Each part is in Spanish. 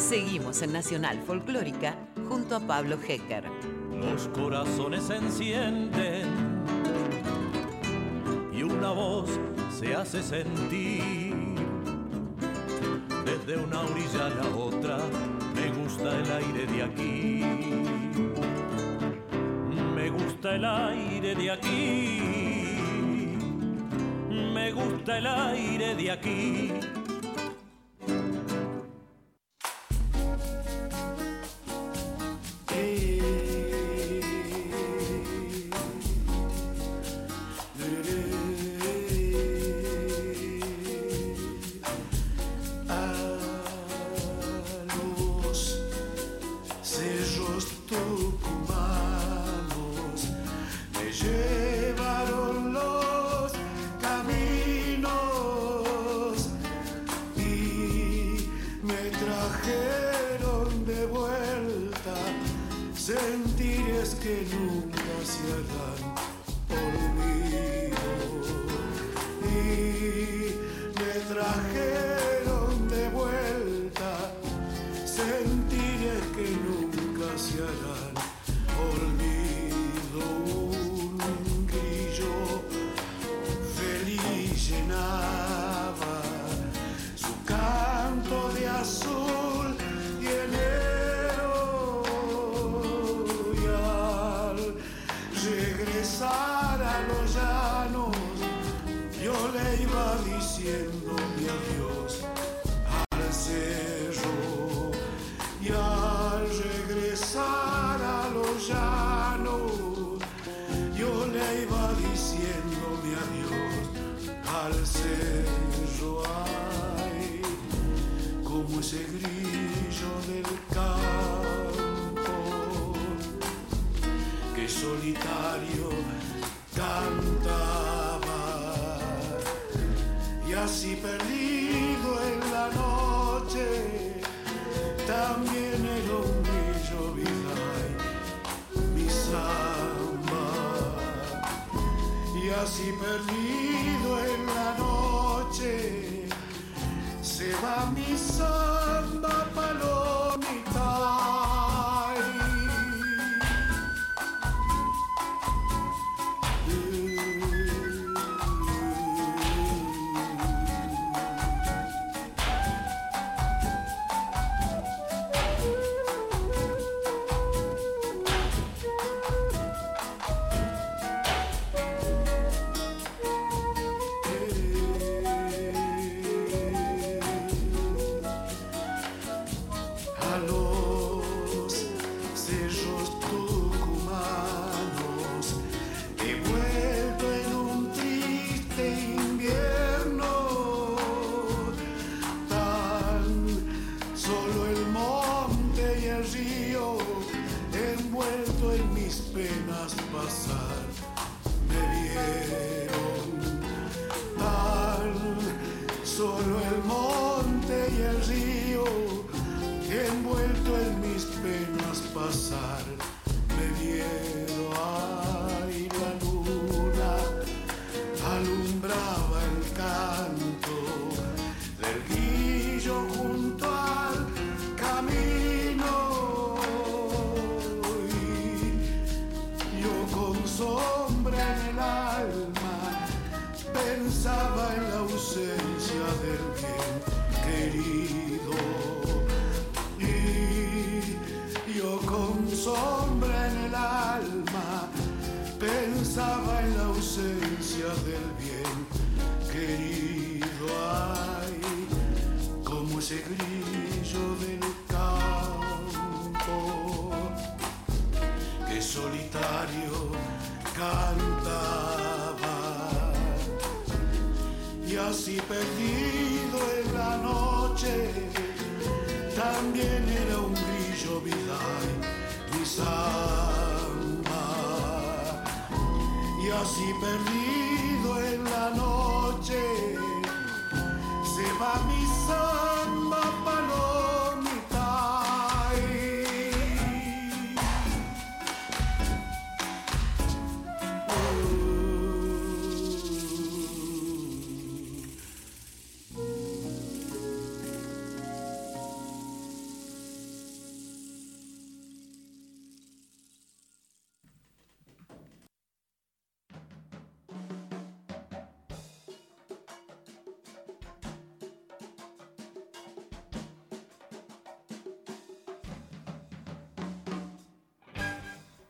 Seguimos en Nacional Folclórica junto a Pablo Hecker. Los corazones se encienden y una voz se hace sentir. Desde una orilla a la otra me gusta el aire de aquí. Me gusta el aire de aquí. Me gusta el aire de aquí.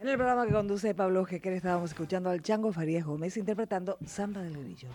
En el programa que conduce Pablo Gequer estábamos escuchando al Chango Farías Gómez interpretando Samba del Grillo.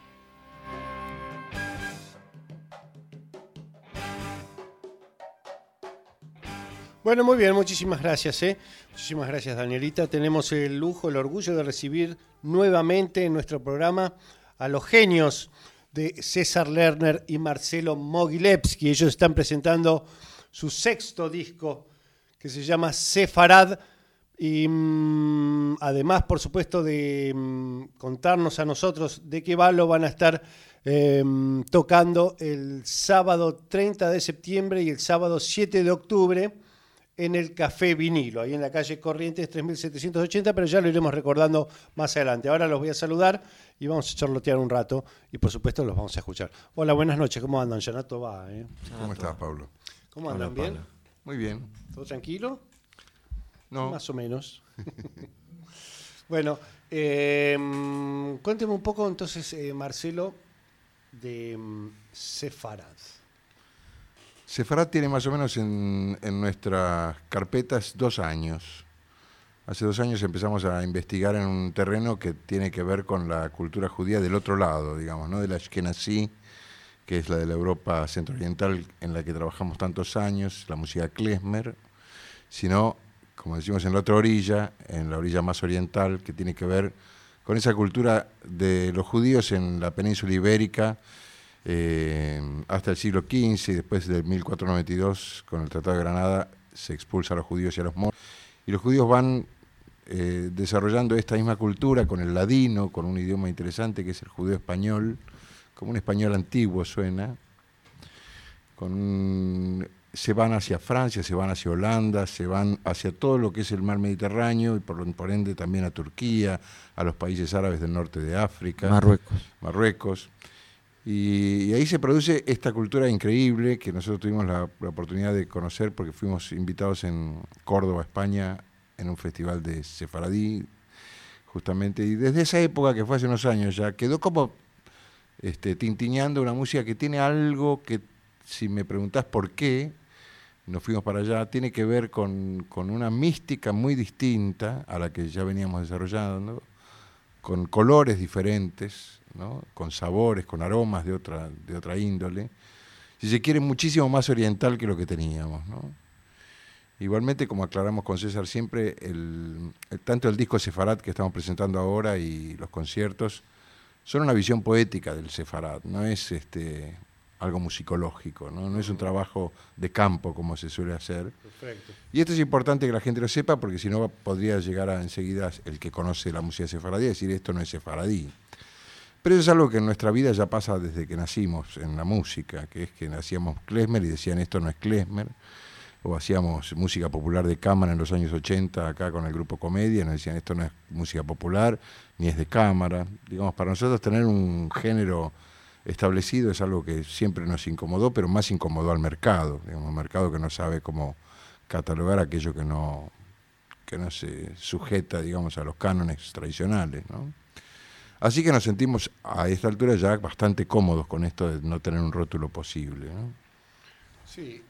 Bueno, muy bien, muchísimas gracias. Muchísimas gracias, Danielita. Tenemos el lujo, el orgullo de recibir nuevamente en nuestro programa a los genios de César Lerner y Marcelo Mogilevsky. Ellos están presentando su sexto disco que se llama Sefarad. Y además, por supuesto, de contarnos a nosotros de qué va, lo van a estar tocando el sábado 30 de septiembre y el sábado 7 de octubre en el Café Vinilo, ahí en la calle Corrientes 3780, pero ya lo iremos recordando más adelante. Ahora los voy a saludar y vamos a charlotear un rato y por supuesto los vamos a escuchar. Hola, buenas noches, ¿cómo andan? Yanato va, ¿Cómo estás, Pablo? ¿Cómo andan? Hola, ¿Bien? Pablo. Muy bien. ¿Todo tranquilo? No. Más o menos. Bueno, cuénteme un poco entonces, Marcelo, de Sefarad. Sefarad tiene más o menos en nuestras carpetas 2 años. Hace 2 años empezamos a investigar en un terreno que tiene que ver con la cultura judía del otro lado, digamos, no de la Ashkenazí, que es la de la Europa centro-oriental en la que trabajamos tantos años, la música klezmer, sino, como decimos, en la otra orilla, en la orilla más oriental, que tiene que ver con esa cultura de los judíos en la península ibérica, hasta el siglo XV, y después del 1492, con el Tratado de Granada, se expulsa a los judíos y a los moros. Y los judíos van desarrollando esta misma cultura con el ladino, con un idioma interesante que es el judeo español, como un español antiguo suena. Se van hacia Francia, se van hacia Holanda, se van hacia todo lo que es el mar Mediterráneo y por ende también a Turquía, a los países árabes del norte de África. Marruecos. Y ahí se produce esta cultura increíble que nosotros tuvimos la oportunidad de conocer porque fuimos invitados en Córdoba, España, en un festival de sefaradí, justamente. Y desde esa época, que fue hace unos años ya, quedó como tintiñando una música que tiene algo que, si me preguntás por qué, nos fuimos para allá, tiene que ver con una mística muy distinta a la que ya veníamos desarrollando, con colores diferentes, ¿no? Con sabores, con aromas de otra índole, si se quiere muchísimo más oriental que lo que teníamos, ¿no? Igualmente, como aclaramos con César siempre, tanto el disco Sefarad que estamos presentando ahora y los conciertos son una visión poética del Sefarad, no es algo musicológico, ¿no? No es un trabajo de campo como se suele hacer. Perfecto. Y esto es importante que la gente lo sepa porque si no podría llegar a enseguida el que conoce la música sefaradí a decir esto no es sefaradí. Pero eso es algo que en nuestra vida ya pasa desde que nacimos en la música, que es que hacíamos klezmer y decían esto no es klezmer, o hacíamos música popular de cámara en los años 80 acá con el grupo Comedia, nos decían esto no es música popular ni es de cámara. Digamos, para nosotros tener un género establecido es algo que siempre nos incomodó, pero más incomodó al mercado, digamos, un mercado que no sabe cómo catalogar aquello que no se sujeta, digamos, a los cánones tradicionales, ¿no? Así que nos sentimos a esta altura ya bastante cómodos con esto de no tener un rótulo posible, ¿no? Sí,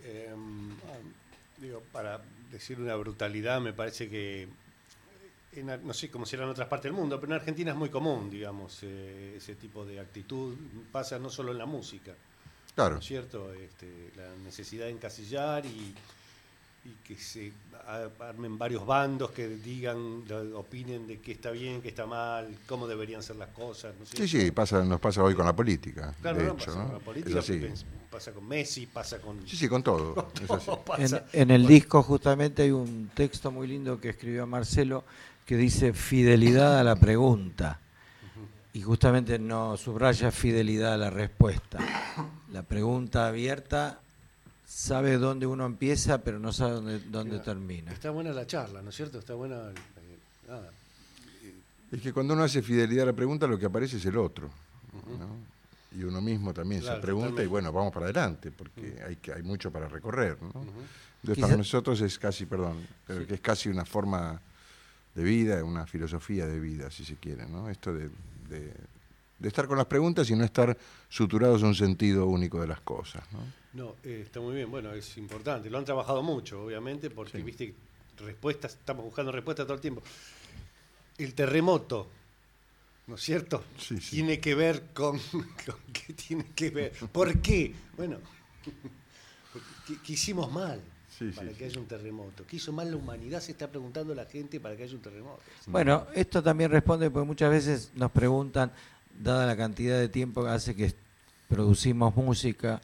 para decir una brutalidad, me parece que, no sé cómo será en otras partes del mundo, pero en Argentina es muy común, digamos, ese tipo de actitud. Pasa no solo en la música, claro, ¿no es cierto? La necesidad de encasillar y que se armen varios bandos que digan, opinen de qué está bien, qué está mal, cómo deberían ser las cosas. ¿No es cierto? Sí, nos pasa hoy con la política, claro, de no, hecho, pasa ¿no? con la política, es así. Pasa con Messi, pasa con... Sí, con todo. Con Es así. todo pasa. En el disco justamente hay un texto muy lindo que escribió Marcelo que dice fidelidad a la pregunta. Y justamente no subraya fidelidad a la respuesta. La pregunta abierta sabe dónde uno empieza, pero no sabe dónde termina. Está buena la charla, ¿no es cierto? Está buena... nada. Es que cuando uno hace fidelidad a la pregunta, lo que aparece es el otro, ¿no? Y uno mismo también se pregunta totalmente. Y bueno, vamos para adelante, porque hay mucho para recorrer, ¿no? Entonces, para nosotros es casi, pero que es casi una forma de vida, una filosofía de vida, si se quiere, ¿no? Esto de estar con las preguntas y no estar suturados a un sentido único de las cosas, ¿no? No, está muy bien, bueno, es importante. Lo han trabajado mucho, obviamente, porque, viste, respuestas, estamos buscando respuestas todo el tiempo. El terremoto, ¿no es cierto? Sí. Tiene que ver con ¿qué tiene que ver? ¿Por qué? Bueno, ¿qué hicimos mal para que haya un terremoto? ¿Qué hizo mal la humanidad? Se está preguntando la gente para que haya un terremoto. Bueno, esto también responde porque muchas veces nos preguntan, dada la cantidad de tiempo que hace que producimos música,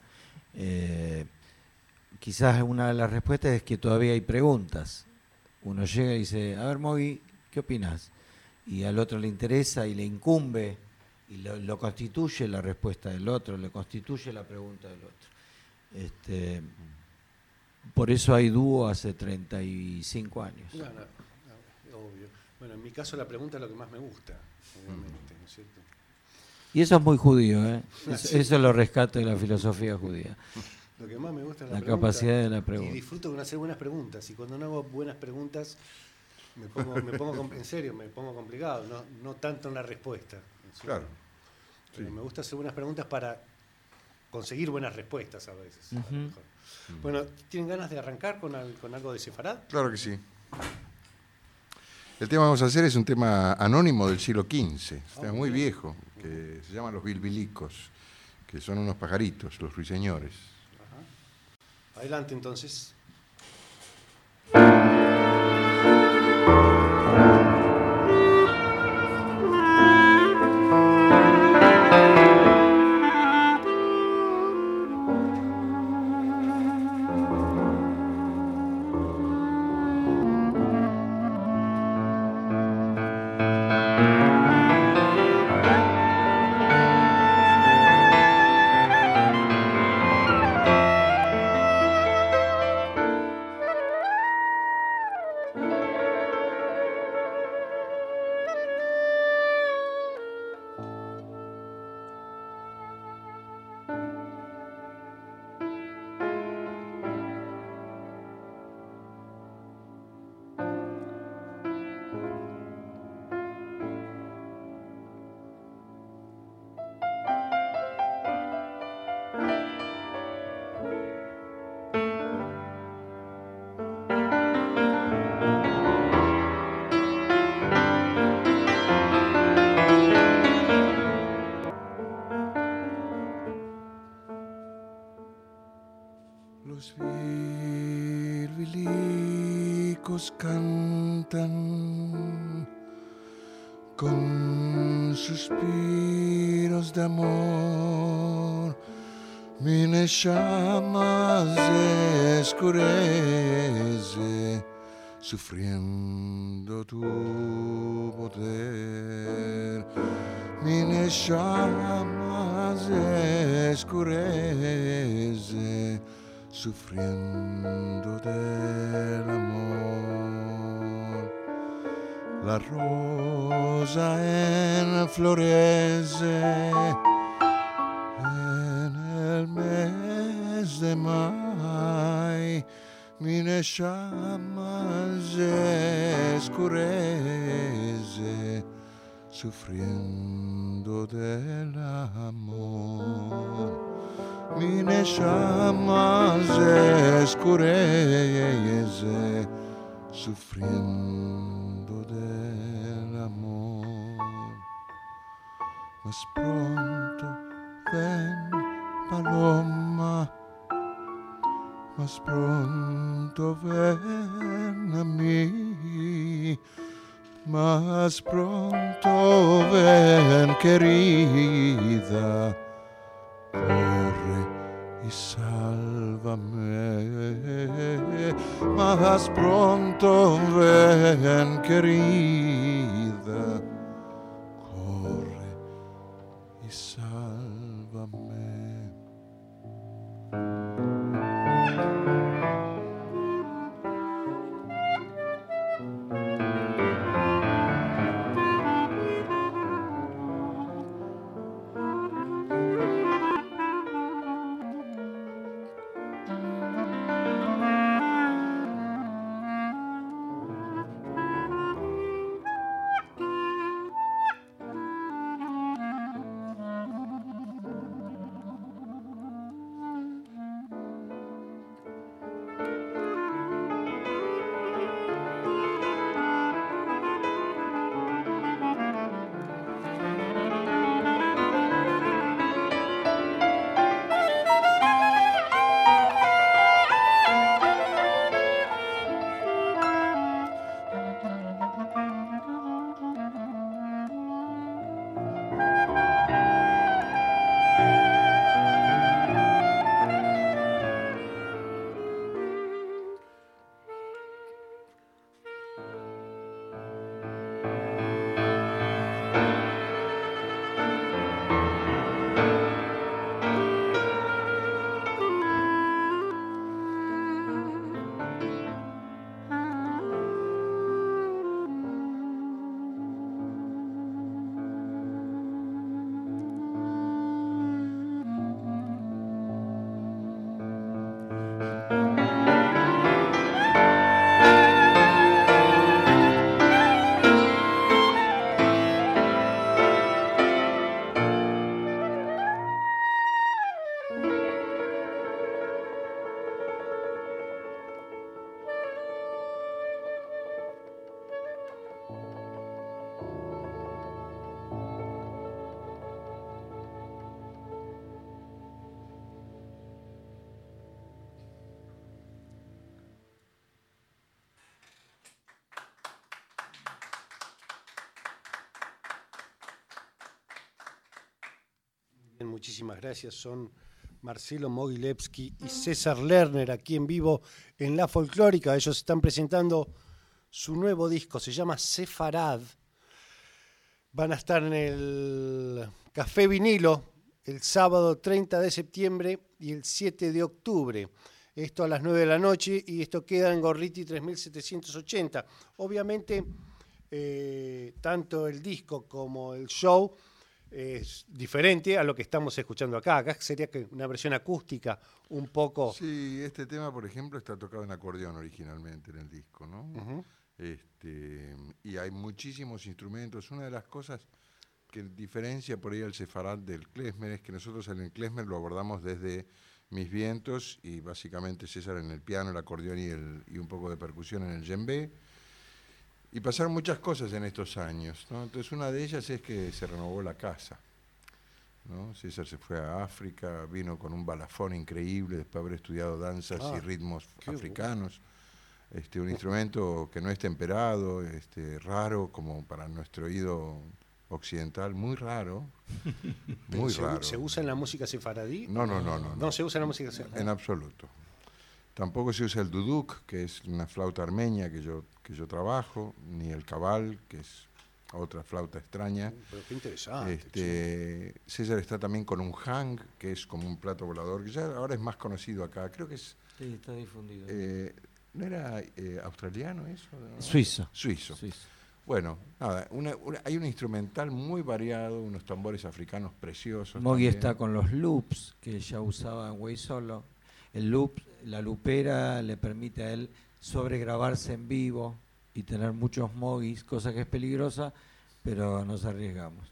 quizás una de las respuestas es que todavía hay preguntas. Uno llega y dice, a ver, Mogi, ¿qué opinas? Y al otro le interesa y le incumbe y lo constituye la respuesta del otro, le constituye la pregunta del otro. Por eso hay dúo hace 35 años. No, obvio. Bueno, en mi caso la pregunta es lo que más me gusta, obviamente, ¿no es cierto? Y eso es muy judío, ¿eh? Eso lo rescato de la filosofía judía. Lo que más me gusta es la capacidad de la pregunta. Y disfruto con hacer buenas preguntas. Y cuando no hago buenas preguntas, me pongo en serio, me pongo complicado, no tanto en la respuesta. Claro. Sí. Me gusta hacer buenas preguntas para conseguir buenas respuestas a veces. A lo mejor. Bueno, ¿tienen ganas de arrancar con algo de Sefarad? Claro que sí. El tema que vamos a hacer es un tema anónimo del siglo XV, un tema muy viejo, que se llama Los Bilbilicos, que son unos pajaritos, los ruiseñores. Ajá. Adelante entonces. Los bilbilicos cantan con suspiros de amor, mi neshama se escurece sufriendo tu poder, mi neshama se escurece sufriendo del amor. La rosa enflorece en el mes de mayo, mi neshama se escurece sufriendo del amor. Mi neshama se escurece sufriendo del amor. Mas pronto ven, paloma, mas pronto ven a mí, mas pronto ven, querida. Corre y sálvame, más pronto ven, querida. Corre y sálvame. muchísimas gracias. Son Marcelo Mogilevsky y César Lerner aquí en vivo en La Folclórica. Ellos están presentando su nuevo disco, se llama Sefarad. Van a estar en el Café Vinilo el sábado 30 de septiembre y el 7 de octubre. Esto a las 9 de la noche y esto queda en Gorriti 3780. Obviamente, tanto el disco como el show es diferente a lo que estamos escuchando acá. Acá sería una versión acústica un poco... Sí, este tema, por ejemplo, está tocado en acordeón originalmente en el disco, ¿no? Uh-huh. Y hay muchísimos instrumentos. Una de las cosas que diferencia por ahí al sefarad del klezmer es que nosotros en el klezmer lo abordamos desde Mis Vientos y básicamente César en el piano, el acordeón y un poco de percusión en el djembe. Y pasaron muchas cosas en estos años, ¿no? Entonces una de ellas es que se renovó la casa, ¿no? César se fue a África, vino con un balafón increíble después de haber estudiado danzas y ritmos africanos. Un instrumento que no es temperado, raro como para nuestro oído occidental, muy raro, muy raro. ¿Se usa en la música sefaradí? No. No se usa en la música sefaradí. En absoluto. Tampoco se usa el duduk, que es una flauta armenia que yo trabajo, ni el cabal, que es otra flauta extraña. Pero qué interesante. César está también con un hang, que es como un plato volador, que ya ahora es más conocido acá. Creo que es... Sí, está difundido. ¿No era australiano eso? ¿No? Suizo. Bueno, nada, hay un instrumental muy variado, unos tambores africanos preciosos. Mogui está con los loops, que ya usaba en Way Solo. El loop, la lupera le permite a él sobregrabarse en vivo y tener muchos mogis, cosa que es peligrosa, pero nos arriesgamos.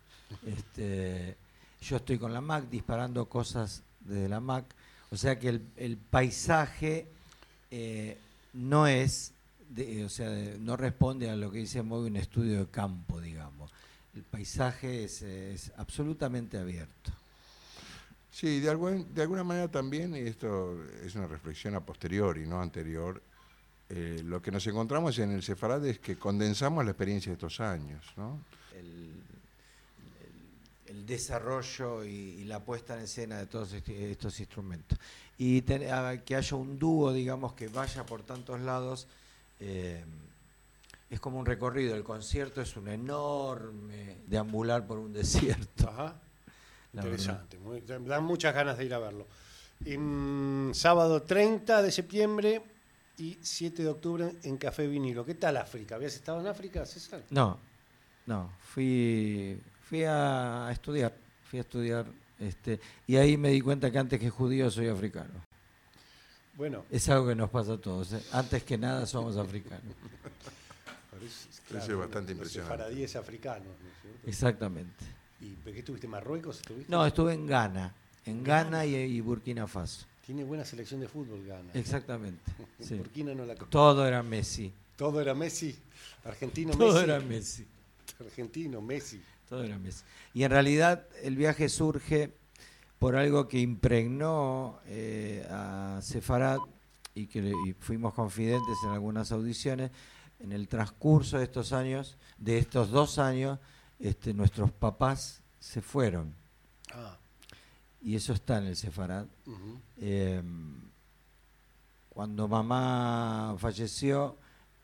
Yo estoy con la Mac disparando cosas desde la Mac, o sea que el paisaje no es, no responde a lo que dice Mogui, un estudio de campo, digamos. El paisaje es absolutamente abierto. Sí, de alguna manera también, y esto es una reflexión a posteriori, no anterior, lo que nos encontramos en el sefarad es que condensamos la experiencia de estos años, ¿no? El desarrollo y la puesta en escena de todos estos instrumentos. Y que haya un dúo, digamos, que vaya por tantos lados, es como un recorrido. El concierto es un enorme deambular por un desierto. Ajá. Interesante, dan muchas ganas de ir a verlo. Sábado 30 de septiembre y 7 de octubre en Café Vinilo. ¿Qué tal África? ¿Habías estado en África, César? No, fui a estudiar, y ahí me di cuenta que antes que judío soy africano. Bueno. Es algo que nos pasa a todos, ¿eh? Antes que nada somos africanos. Eso es bastante impresionante. Sefaradíes africanos, ¿no es cierto? Exactamente. ¿Y qué estuviste? ¿Marruecos estuviste? No, estuve en Ghana. En Ghana y Burkina Faso. Tiene buena selección de fútbol Ghana. Exactamente. Sí. Burkina no la conozco. Todo era Messi. Todo era Messi. Argentino Messi. Todo era Messi. Argentino Messi. Todo era Messi. Y en realidad el viaje surge por algo que impregnó a Sefarad y fuimos confidentes en algunas audiciones. En el transcurso de estos años, de estos 2 años, nuestros papás se fueron. Y eso está en el sefarad. Uh-huh. Cuando mamá falleció,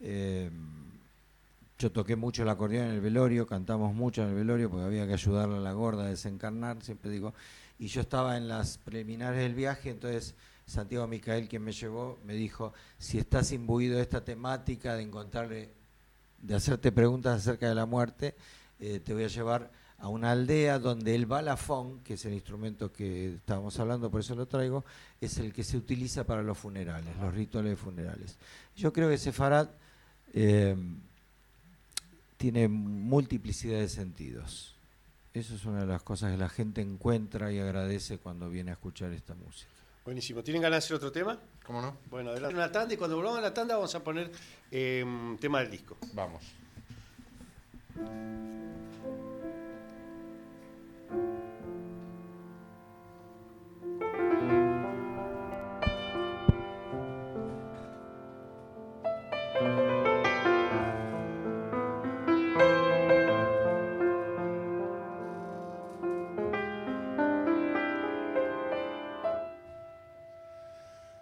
yo toqué mucho el acordeón en el velorio, cantamos mucho en el velorio porque había que ayudarle a la gorda a desencarnar, siempre digo. Y yo estaba en las preliminares del viaje, entonces Santiago Micael, quien me llevó, me dijo, si estás imbuido de esta temática de hacerte preguntas acerca de la muerte, te voy a llevar a una aldea donde el balafón, que es el instrumento que estábamos hablando, por eso lo traigo, es el que se utiliza para los funerales, los rituales de funerales. Yo creo que Sefarad tiene multiplicidad de sentidos. Eso es una de las cosas que la gente encuentra y agradece cuando viene a escuchar esta música. Buenísimo. ¿Tienen ganas de hacer otro tema? ¿Cómo no? Bueno, adelante una tanda y cuando volvamos a la tanda vamos a poner tema del disco. Vamos.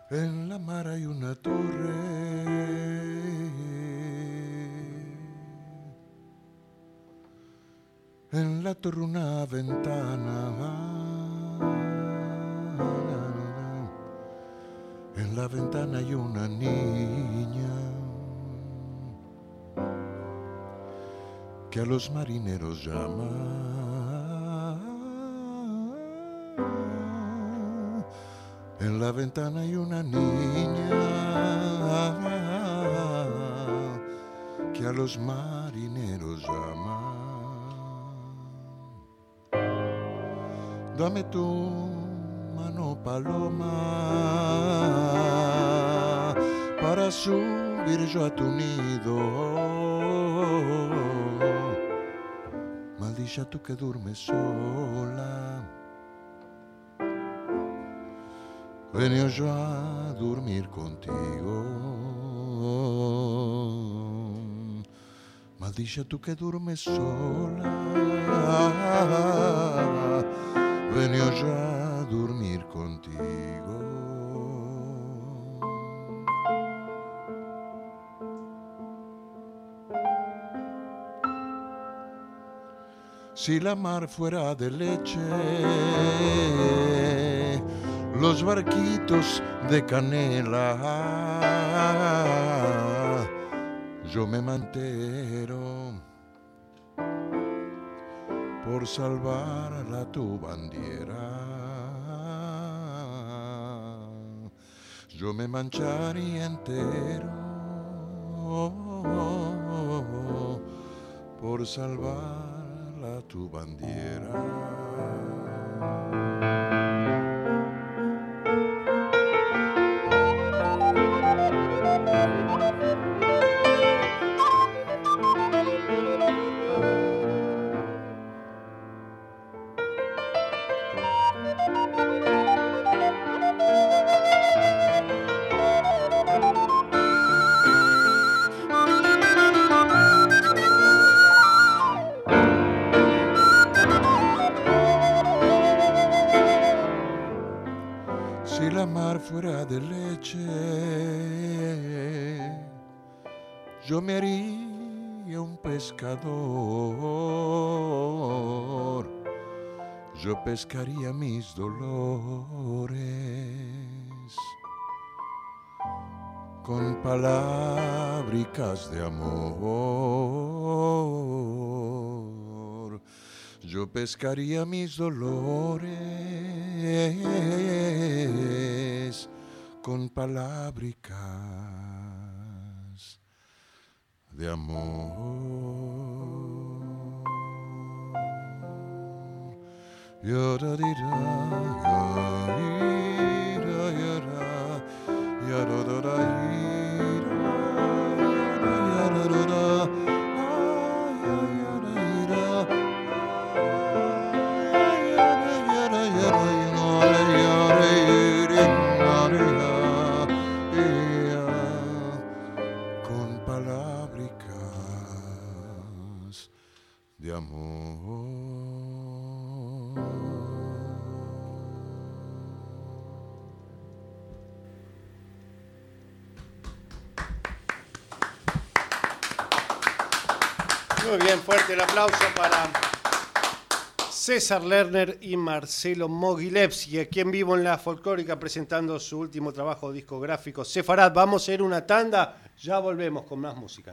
En la mar hay una torre, en la torre una ventana, en la ventana hay una niña que a los marineros llama. En la ventana hay una niña que a los marineros llama. Dame tu mano, paloma, para subir yo a tu nido. Maldilla tú que duermes sola, venía yo a dormir contigo. Maldilla tú que duermes sola, venía yo a dormir contigo. Si la mar fuera de leche, los barquitos de canela, yo me mantero por salvar a tu bandiera. Yo me mancharía entero por salvar a tu bandiera. Si la mar fuera de leche, yo me haría un pescador, yo pescaría mis dolores con palábricas de amor. Yo pescaría mis dolores con palábricas de amor. Con palábricas de amor. Muy bien, fuerte el aplauso para César Lerner y Marcelo Mogilevsky, aquí en vivo en La Folclórica presentando su último trabajo discográfico, Sefarad. Vamos a hacer una tanda, ya volvemos con más música.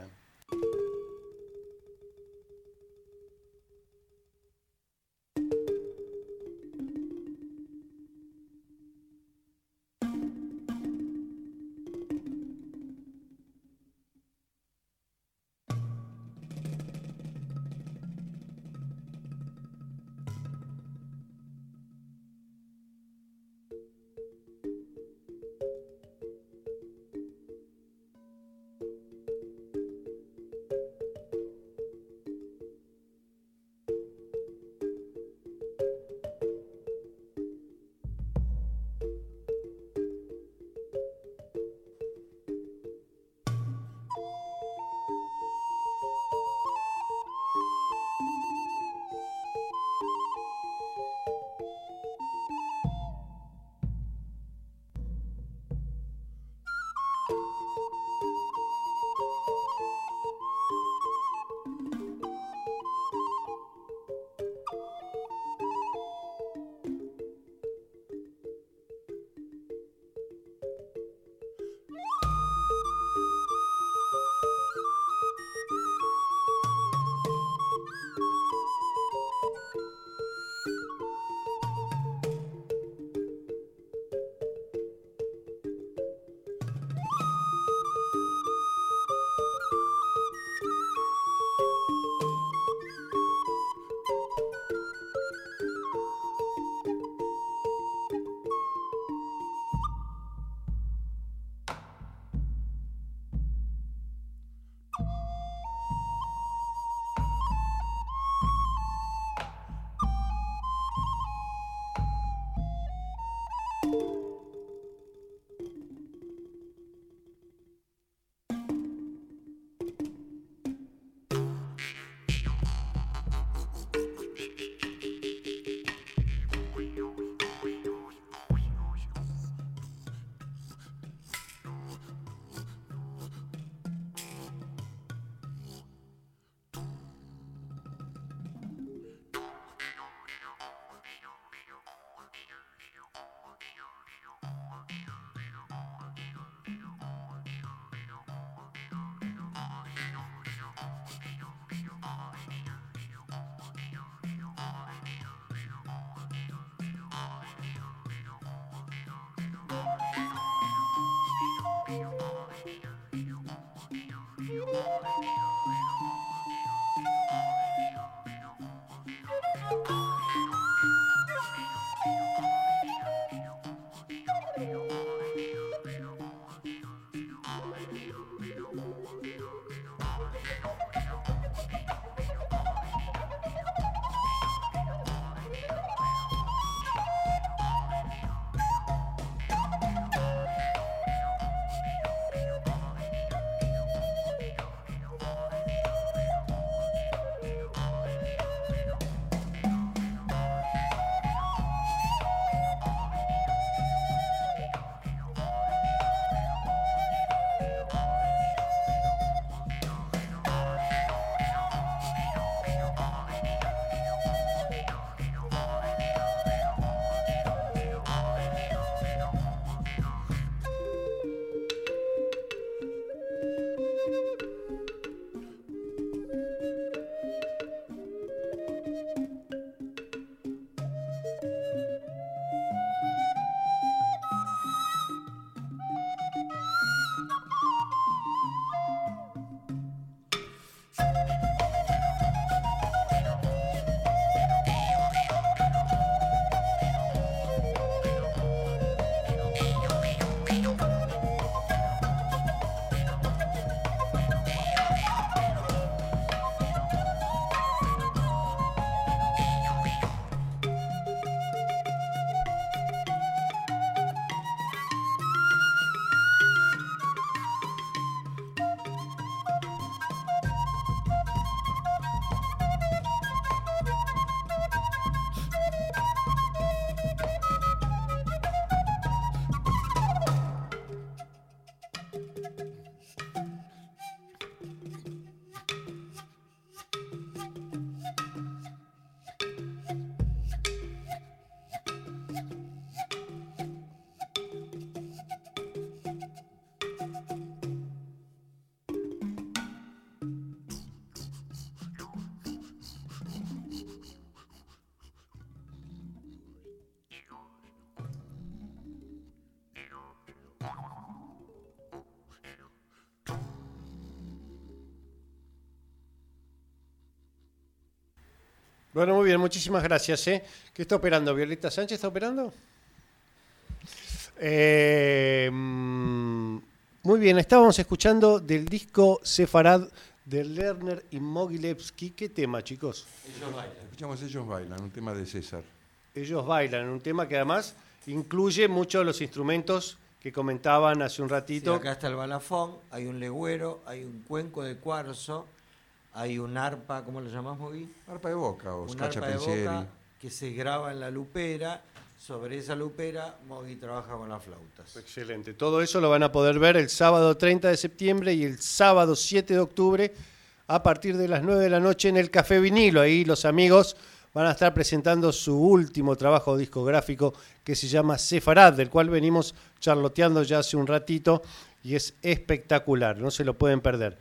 Bueno, muy bien, muchísimas gracias. ¿Qué está operando? ¿Violeta Sánchez está operando? Muy bien, estábamos escuchando del disco Sefarad de Lerner y Mogilevsky. ¿Qué tema, chicos? Ellos bailan. Escuchamos Ellos bailan, un tema de César. Ellos bailan, un tema que además incluye muchos de los instrumentos que comentaban hace un ratito. Sí, acá está el balafón, hay un legüero, hay un cuenco de cuarzo, hay un arpa, ¿cómo lo llamás, Mogui? Arpa de boca o un scaccia arpa de pensieri. boca que se graba en la lupera. Sobre esa lupera, Mogui trabaja con las flautas. Excelente. Todo eso lo van a poder ver el sábado 30 de septiembre y el sábado 7 de octubre a partir de las 9 de la noche en el Café Vinilo. Ahí los amigos van a estar presentando su último trabajo discográfico que se llama Sefarad, del cual venimos charloteando ya hace un ratito y es espectacular, no se lo pueden perder.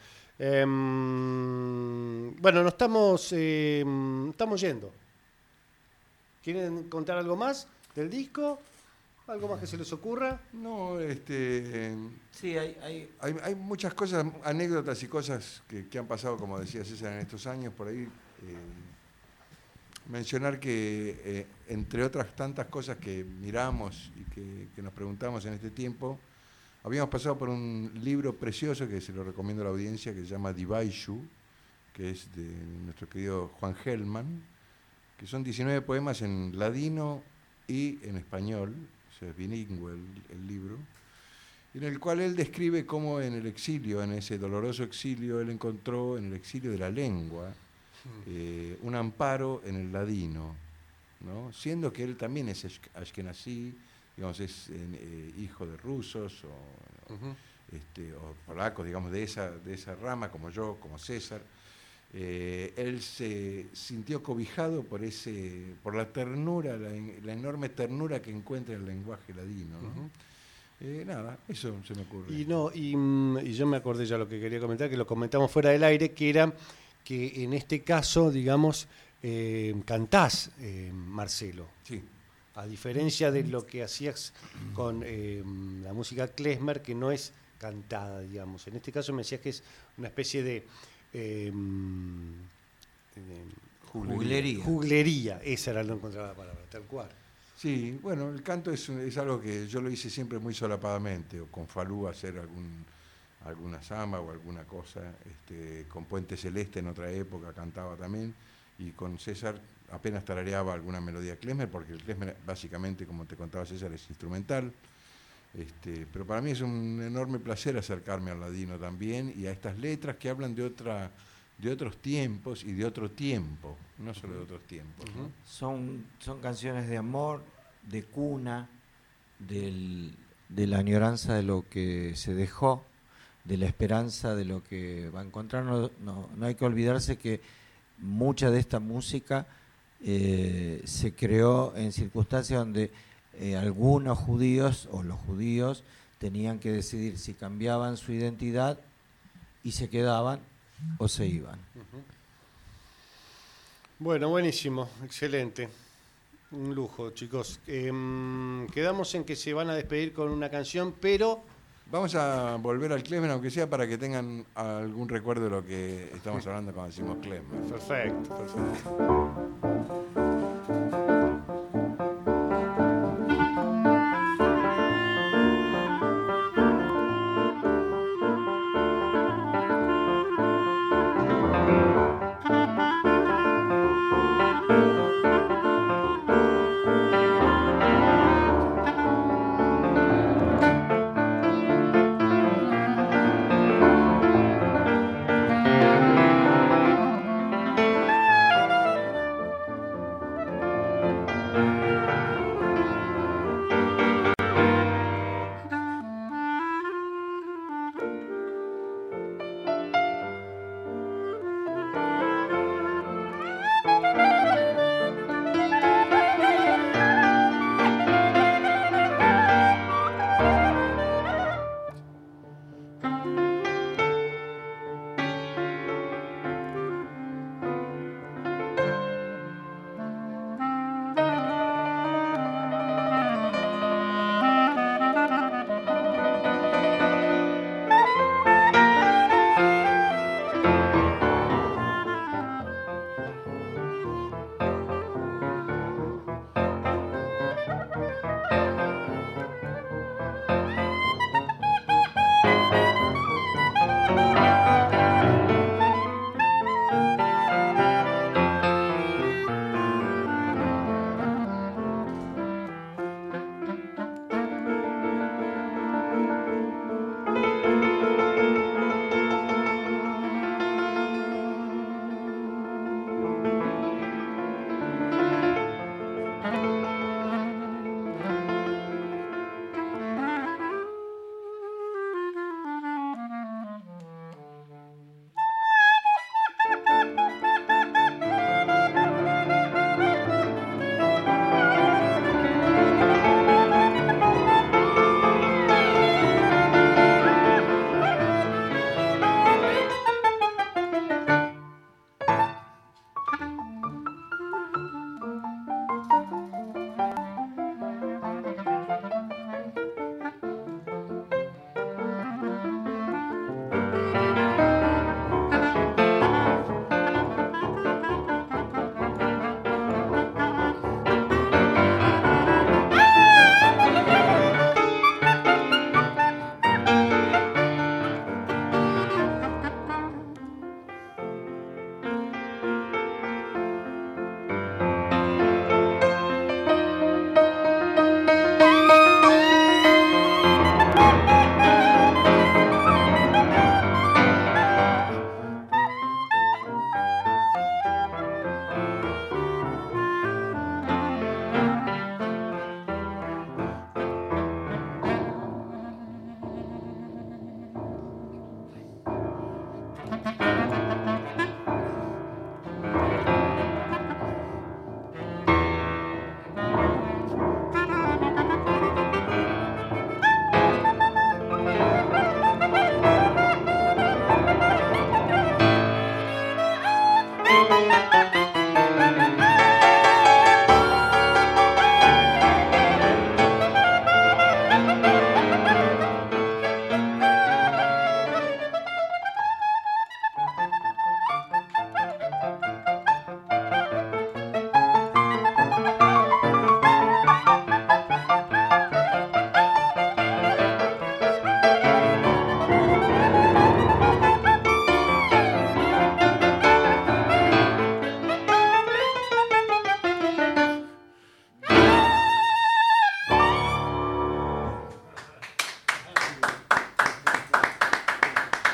Bueno, nos estamos yendo. ¿Quieren contar algo más del disco? ¿Algo más que se les ocurra? No, Sí, hay muchas cosas, anécdotas y cosas que han pasado, como decía César, en estos años. Por ahí mencionar que, entre otras tantas cosas que miramos y que nos preguntamos en este tiempo, habíamos pasado por un libro precioso que se lo recomiendo a la audiencia, que se llama Divaishu, que es de nuestro querido Juan Gelman, que son 19 poemas en ladino y en español, o sea, es bilingüe el libro, en el cual él describe cómo en el exilio, en ese doloroso exilio, él encontró en el exilio de la lengua un amparo en el ladino, ¿no? Siendo que él también es ashkenazí, digamos, es hijo de rusos o polacos, digamos, de esa rama, como yo, como César. Él se sintió cobijado por la ternura, la enorme ternura que encuentra en el lenguaje ladino, ¿no? Nada, eso se me ocurre. Y yo me acordé ya lo que quería comentar, que lo comentamos fuera del aire, que era que en este caso, digamos, cantás, Marcelo. Sí. A diferencia de lo que hacías con la música klezmer, que no es cantada, digamos. En este caso me decías que es una especie de juglería. Esa era, no encontraba la palabra, tal cual. Sí, bueno, el canto es algo que yo lo hice siempre muy solapadamente, o con Falú hacer alguna samba o alguna cosa, con Puente Celeste en otra época cantaba también, y con César apenas tarareaba alguna melodía klezmer, porque el klezmer básicamente, como te contaba César, es instrumental, pero para mí es un enorme placer acercarme al ladino también, y a estas letras que hablan de otros tiempos y de otro tiempo, no solo de otros tiempos, ¿no? Son canciones de amor, de cuna, de la añoranza de lo que se dejó, de la esperanza de lo que va a encontrar. No hay que olvidarse que mucha de esta música se creó en circunstancias donde algunos judíos o los judíos tenían que decidir si cambiaban su identidad y se quedaban o se iban. Bueno, buenísimo, excelente. Un lujo, chicos. Quedamos en que se van a despedir con una canción, pero... Vamos a volver al klezmer, aunque sea para que tengan algún recuerdo de lo que estamos hablando cuando decimos klezmer. Perfecto, perfecto.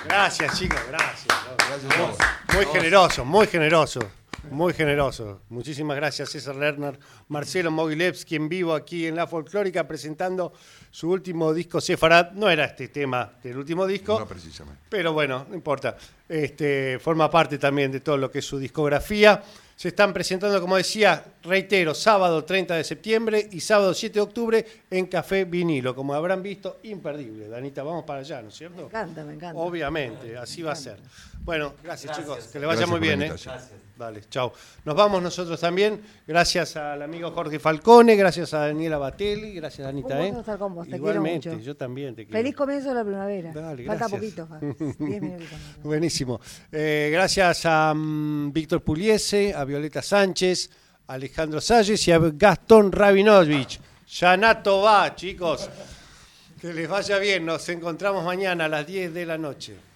Gracias, chicos, gracias. Gracias a vos. Muy generoso, muy generoso. Muy generoso. Muchísimas gracias, César Lerner. Marcelo Mogilevsky en vivo aquí en La Folclórica presentando su último disco, Sefarad. No era este tema del último disco. No precisamente. Pero bueno, no importa. Forma parte también de todo lo que es su discografía. Se están presentando, como decía, reitero, sábado 30 de septiembre y sábado 7 de octubre en Café Vinilo. Como habrán visto, imperdible. Danita, vamos para allá, ¿no es cierto? Me encanta, me encanta. Obviamente, así va a ser. Bueno, gracias chicos, que le vaya Gracias muy por la bien. invitación. Vale, chao. Nos vamos nosotros también. Gracias al amigo Jorge Falcone, gracias a Daniela Batelli, gracias Danita. Un gusto estar con vos, te Igualmente, quiero mucho. Yo también te quiero. Feliz comienzo de la primavera. Dale, Falta gracias. poquito, 10 minutitos. Buenísimo. Gracias a Víctor Puliese, a Violeta Sánchez, a Alejandro Salles y a Gastón Rabinovich. Yanato va, chicos. Que les vaya bien. Nos encontramos mañana a las 10 de la noche.